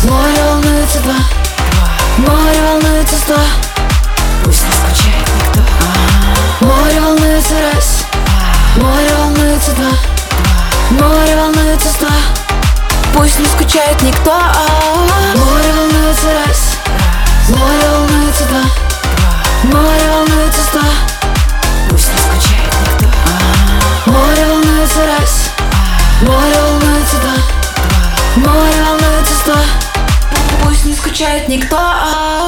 Море волнуется два, море волнуется сто. Пусть не скучает никто. Море волнуется раз, море волнуется два, море волнуется сто. Пусть не скучает никто. Море волнуется раз, море волнуется два, море волнуется сто. Пусть не скучает никто. Море волнуется раз, море волнуется два, море волнуется сто. Пусть не скучает никто.